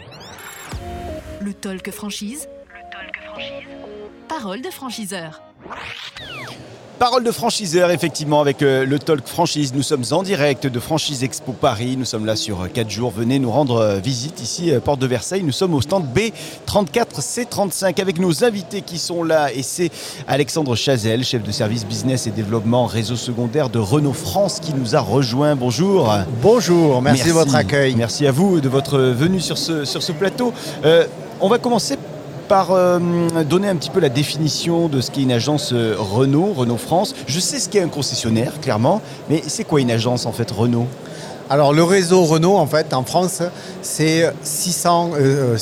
Le talk franchise. Parole de franchiseur. Parole de franchiseur, effectivement, avec le Talk Franchise. Nous sommes en direct de Franchise Expo Paris. Nous sommes là sur 4 jours. Venez nous rendre visite ici, porte de Versailles. Nous sommes au stand B34C35 avec nos invités qui sont là. Et c'est Alexandre Chazelle, chef de service business et développement réseau secondaire de Renault France qui nous a rejoint. Bonjour. Bonjour, merci de votre accueil. Merci à vous de votre venue sur ce plateau. On va commencer par donner un petit peu la définition de ce qu'est une agence Renault France. Je sais ce qu'est un concessionnaire, clairement, mais c'est quoi une agence en fait Renault ? Alors le réseau Renault en fait en France c'est 600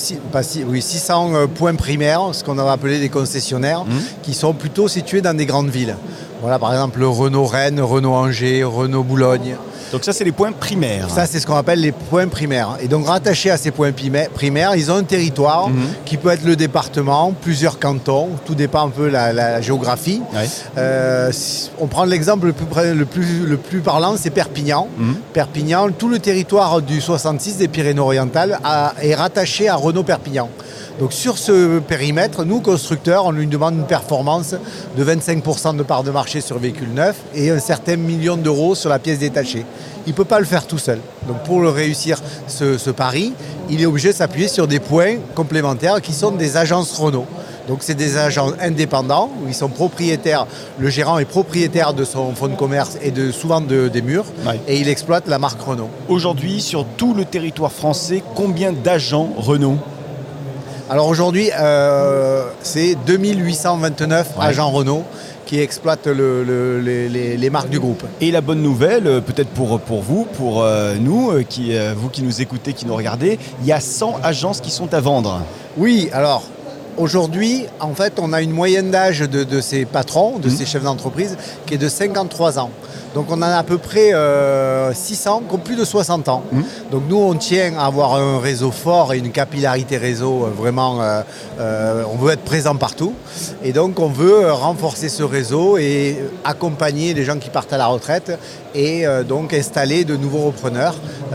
points primaires, ce qu'on va appeler des concessionnaires, qui sont plutôt situés dans des grandes villes. Voilà, par exemple le Renault Rennes, Renault Angers, Renault Boulogne. Donc ça, c'est les points primaires. Ça, c'est ce qu'on appelle les points primaires. Et donc, rattachés à ces points primaires, ils ont un territoire qui peut être le département, plusieurs cantons, tout dépend un peu de la géographie. Ouais. On prend l'exemple le plus parlant, c'est Perpignan. Perpignan, tout le territoire du 66 des Pyrénées-Orientales est rattaché à Renault Perpignan. Donc sur ce périmètre, nous, constructeurs, on lui demande une performance de 25% de part de marché sur véhicules neufs et un certain million d'euros sur la pièce détachée. Il ne peut pas le faire tout seul. Donc pour le réussir ce pari, il est obligé de s'appuyer sur des points complémentaires qui sont des agences Renault. Donc c'est des agents indépendants où ils sont propriétaires, le gérant est propriétaire de son fonds de commerce et souvent des murs, et il exploite la marque Renault. Aujourd'hui, sur tout le territoire français, combien d'agents Renault ? Alors aujourd'hui, c'est 2829 agents Renault qui exploitent les marques du groupe. Et la bonne nouvelle, peut-être pour vous, pour nous, vous qui nous écoutez, qui nous regardez, il y a 100 agences qui sont à vendre. Oui, alors aujourd'hui, en fait, on a une moyenne d'âge de ces patrons, de ces chefs d'entreprise, qui est de 53 ans. Donc on en a à peu près 600 qui ont plus de 60 ans. Donc nous, on tient à avoir un réseau fort et une capillarité réseau vraiment... on veut être présent partout. Et donc on veut renforcer ce réseau et accompagner les gens qui partent à la retraite et donc installer de nouveaux repreneurs.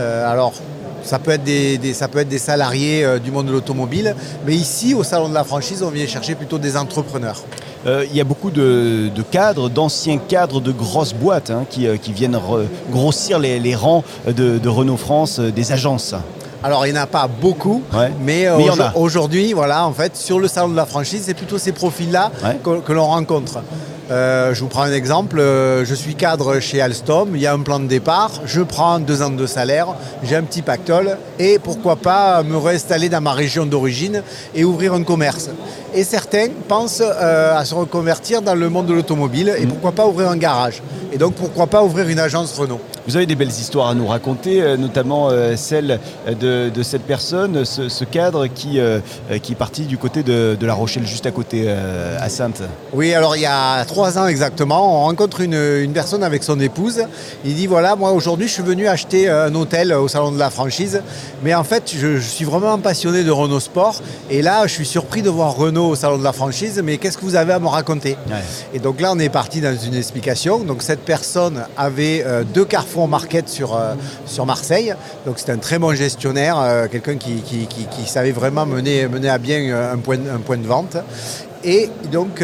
Ça peut être des salariés du monde de l'automobile, mais ici, au Salon de la franchise, on vient chercher plutôt des entrepreneurs. Il y a beaucoup de cadres, d'anciens cadres de grosses boîtes qui viennent grossir les rangs de Renault France, des agences. Alors, il n'y en a pas beaucoup, mais aujourd'hui, voilà, en fait, sur le Salon de la franchise, c'est plutôt ces profils-là que l'on rencontre. Je vous prends un exemple, je suis cadre chez Alstom, il y a un plan de départ, je prends 2 ans de salaire, j'ai un petit pactole et pourquoi pas me réinstaller dans ma région d'origine et ouvrir un commerce. Et certains pensent à se reconvertir dans le monde de l'automobile et pourquoi pas ouvrir un garage. Et donc pourquoi pas ouvrir une agence Renault. Vous avez des belles histoires à nous raconter, notamment celle de cette personne, ce cadre qui est parti du côté de La Rochelle, juste à côté, à Saintes. Oui, alors il y a 3 ans exactement, on rencontre une personne avec son épouse. Il dit voilà, moi aujourd'hui je suis venu acheter un hôtel au Salon de la franchise, mais en fait je suis vraiment passionné de Renault Sport et là je suis surpris de voir Renault au Salon de la franchise, mais qu'est-ce que vous avez à me raconter ? Et donc là on est parti dans une explication. Donc cette personne avait 2 Carrefour Market sur Marseille, donc c'est un très bon gestionnaire, quelqu'un qui savait vraiment mener à bien un point de vente. Et donc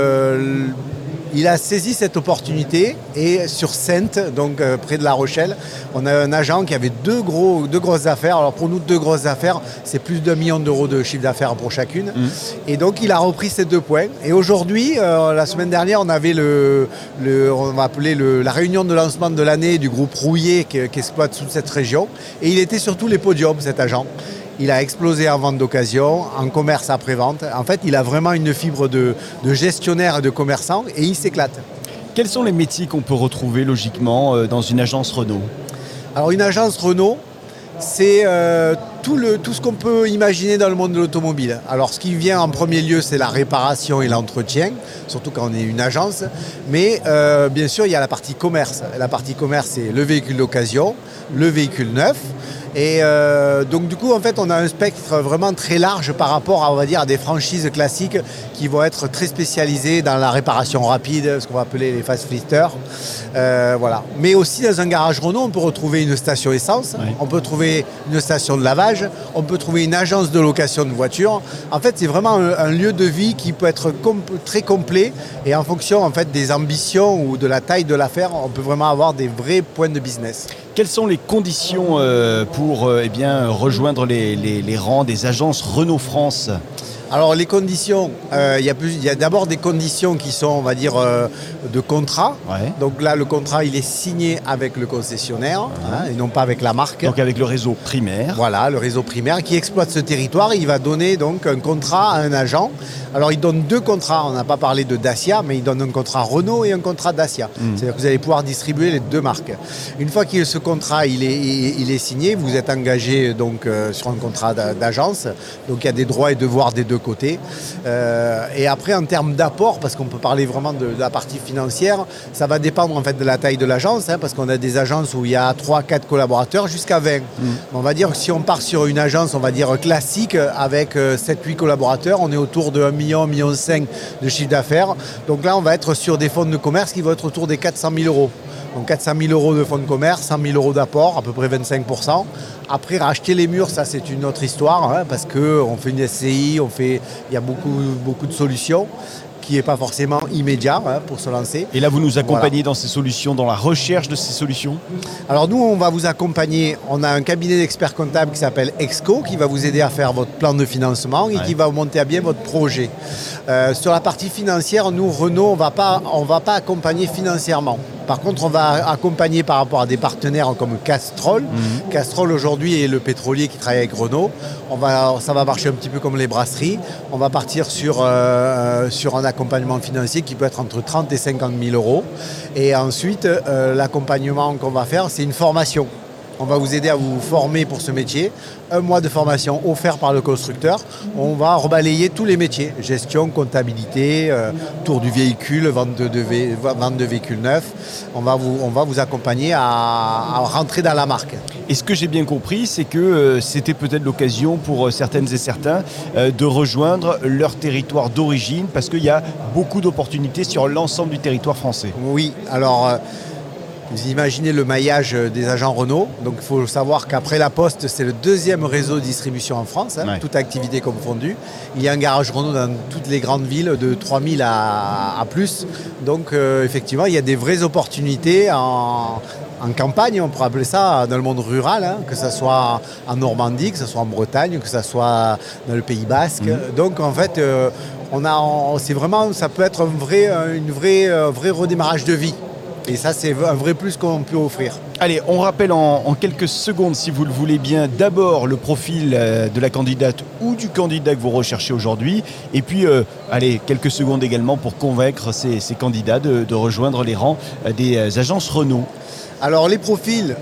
il a saisi cette opportunité et sur Saintes, donc près de La Rochelle, on a un agent qui avait deux grosses affaires. Alors pour nous, 2 grosses affaires, c'est plus d'1 million d'euros de chiffre d'affaires pour chacune. Et donc il a repris ces 2 points. Et aujourd'hui, la semaine dernière, on avait on va appeler la réunion de lancement de l'année du groupe Rouillet qui exploite toute cette région. Et il était sur tous les podiums, cet agent. Il a explosé en vente d'occasion, en commerce après-vente. En fait, il a vraiment une fibre de gestionnaire et de commerçant et il s'éclate. Quels sont les métiers qu'on peut retrouver logiquement dans une agence Renault ? Alors une agence Renault, c'est tout ce qu'on peut imaginer dans le monde de l'automobile. Alors ce qui vient en premier lieu, c'est la réparation et l'entretien, surtout quand on est une agence. Mais bien sûr, il y a la partie commerce. La partie commerce, c'est le véhicule d'occasion, le véhicule neuf. Et donc du coup, en fait, on a un spectre vraiment très large par rapport à, on va dire, à des franchises classiques qui vont être très spécialisées dans la réparation rapide, ce qu'on va appeler les fast flitters. Voilà. Mais aussi dans un garage Renault, on peut retrouver une station essence, on peut trouver une station de lavage, on peut trouver une agence de location de voitures. En fait, c'est vraiment un lieu de vie qui peut être très complet et en fonction en fait, des ambitions ou de la taille de l'affaire, on peut vraiment avoir des vrais points de business. Quelles sont les conditions pour rejoindre les rangs des agences Renault France ? Alors les conditions, il y a d'abord des conditions qui sont, on va dire, de contrat. Ouais. Donc là, le contrat, il est signé avec le concessionnaire et non pas avec la marque. Donc avec le réseau primaire. Voilà, le réseau primaire qui exploite ce territoire. Il va donner donc un contrat à un agent. Alors il donne 2 contrats. On n'a pas parlé de Dacia, mais il donne un contrat Renault et un contrat Dacia. C'est-à-dire que vous allez pouvoir distribuer les 2 marques. Une fois que ce contrat il est signé, vous êtes engagé donc sur un contrat d'agence. Donc il y a des droits et devoirs des 2 côtés. Et après, en termes d'apport, parce qu'on peut parler vraiment de la partie financière, ça va dépendre en fait de la taille de l'agence, parce qu'on a des agences où il y a 3-4 collaborateurs jusqu'à 20. On va dire que si on part sur une agence, on va dire classique, avec 7-8 collaborateurs, on est autour de 1 million, 1,5 million de chiffre d'affaires. Donc là, on va être sur des fonds de commerce qui vont être autour des 400 000 euros. Donc 400 000 euros de fonds de commerce, 100 000 euros d'apport, à peu près 25%. Après, racheter les murs, ça c'est une autre histoire, parce qu'on fait une SCI, il y a beaucoup de solutions qui n'est pas forcément immédiat pour se lancer. Et là, vous nous accompagnez dans ces solutions, dans la recherche de ces solutions ? Alors nous, on va vous accompagner. On a un cabinet d'experts comptables qui s'appelle Exco, qui va vous aider à faire votre plan de financement et qui va monter à bien votre projet. Sur la partie financière, nous, Renault, on va pas accompagner financièrement. Par contre, on va accompagner par rapport à des partenaires comme Castrol. Castrol, aujourd'hui, est le pétrolier qui travaille avec Renault. Ça va marcher un petit peu comme les brasseries. On va partir sur un accompagnement financier qui peut être entre 30 et 50 000 euros. Et ensuite, l'accompagnement qu'on va faire, c'est une formation. On va vous aider à vous former pour ce métier. 1 mois de formation offert par le constructeur. On va rebalayer tous les métiers. Gestion, comptabilité, tour du véhicule, vente de véhicules neufs. On va vous accompagner à rentrer dans la marque. Et ce que j'ai bien compris, c'est que c'était peut-être l'occasion pour certaines et certains de rejoindre leur territoire d'origine parce qu'il y a beaucoup d'opportunités sur l'ensemble du territoire français. Oui, alors... Vous imaginez le maillage des agents Renault. Donc il faut savoir qu'après la Poste, c'est le 2e réseau de distribution en France, toute activité confondue. Il y a un garage Renault dans toutes les grandes villes de 3000 à plus. Donc effectivement, il y a des vraies opportunités en campagne, on pourrait appeler ça, dans le monde rural, que ce soit en Normandie, que ce soit en Bretagne, que ce soit dans le Pays Basque. Donc en fait, ça peut être un vrai redémarrage de vie. Et ça, c'est un vrai plus qu'on peut offrir. Allez, on rappelle en quelques secondes, si vous le voulez bien, d'abord le profil de la candidate ou du candidat que vous recherchez aujourd'hui. Et puis, quelques secondes également pour convaincre ces candidats de rejoindre les rangs des agences Renault. Alors les profils,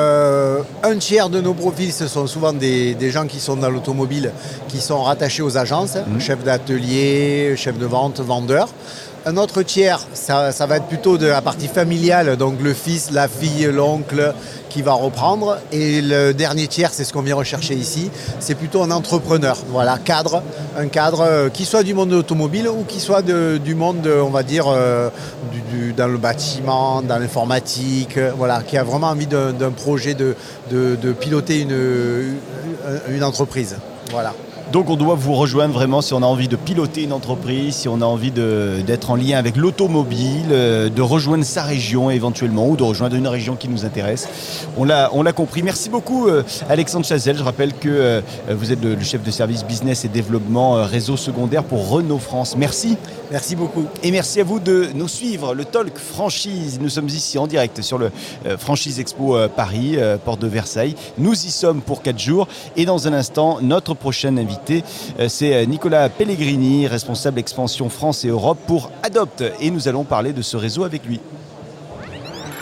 1/3 de nos profils, ce sont souvent des gens qui sont dans l'automobile, qui sont rattachés aux agences, chefs d'atelier, chefs de vente, vendeurs. Un autre tiers, ça va être plutôt de la partie familiale, donc le fils, la fille, l'oncle qui va reprendre. Et le dernier tiers, c'est ce qu'on vient rechercher ici, c'est plutôt un entrepreneur, un cadre qui soit du monde de l'automobile ou qui soit du monde, on va dire, dans le bâtiment, dans l'informatique, qui a vraiment envie d'un projet de piloter une entreprise. Voilà. Donc on doit vous rejoindre vraiment si on a envie de piloter une entreprise, si on a envie d'être en lien avec l'automobile, de rejoindre sa région éventuellement ou de rejoindre une région qui nous intéresse. On l'a compris. Merci beaucoup Alexandre Chazelle. Je rappelle que vous êtes le chef de service business et développement réseau secondaire pour Renault France. Merci. Merci beaucoup. Et merci à vous de nous suivre. Le Talk Franchise, nous sommes ici en direct sur le Franchise Expo Paris, porte de Versailles. Nous y sommes pour 4 jours et dans un instant, notre prochain invité, c'est Nicolas Pellegrini, responsable expansion France et Europe pour Adopt. Et nous allons parler de ce réseau avec lui.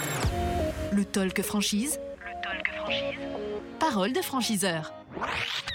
Le Talk Franchise. Parole de franchiseur.